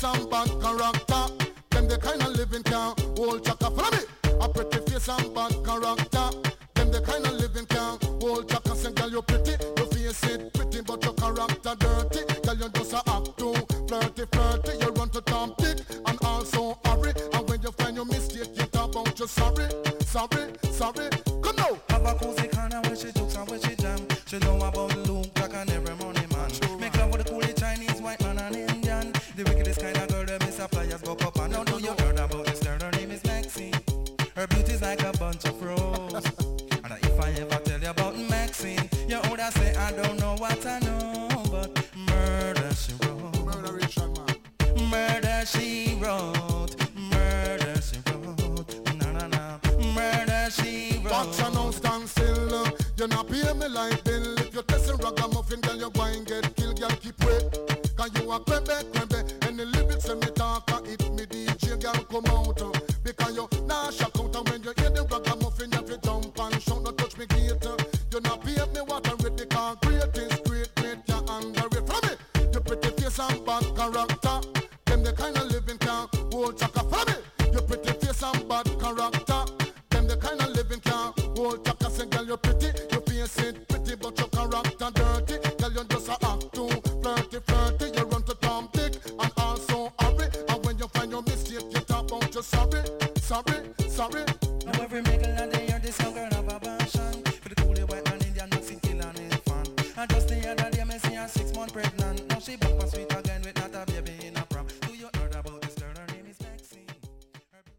and bad character. Them the kind of living can hold chaka. Follow me. A pretty face and bad character. Them the kind of living can hold chaka. Say girl you pretty, your face it pretty, but your character dirty. Girl you just a act too flirty, flirty. You run to Tom Dick and also hurry. And when you find your mistake, you talk about you sorry, sorry, sorry. Come now. Have a cozy corner where she jokes and where she jam. She know about Luke Jack and every money man. Make love with the coolie Chinese, white man and Indian. The wickedest kind of girl that miss suppliers go up and now do you heard about this girl? Her name is Maxine. Her beauty's like a bunch of roses. And if I ever tell you about Maxine, you would say I don't know what I know, but murder she wrote. Murder she wrote. Murder she wrote. Na na na. Murder she wrote. Watch and now stand still. You not pay me like bill. If you're testing ragamuffin, girl, you go and get killed. Girl, keep wait. Cause you a crembe, crembe. And the lyrics when me talk, it me DJ, girl, come out. Because you nah shock out. And when you hear the ragamuffin, you have to jump and shout. Don't touch me gate. You not pay me what I'm ready. Cause great is great, great, you underrate. From me, you pretty face and bad character. Them the kind of living can hold chaka. From me, you pretty face and bad character. Them the kind of living can hold chaka. Say girl, you pretty, you face it pretty, but your character dirty. Girl, you just a act too flirty, flirty. You run to Tom Dick and also hurry. And when you find your mistake, you talk about you sorry, sorry, sorry. Now every mingle and day you're this young girl of a passion.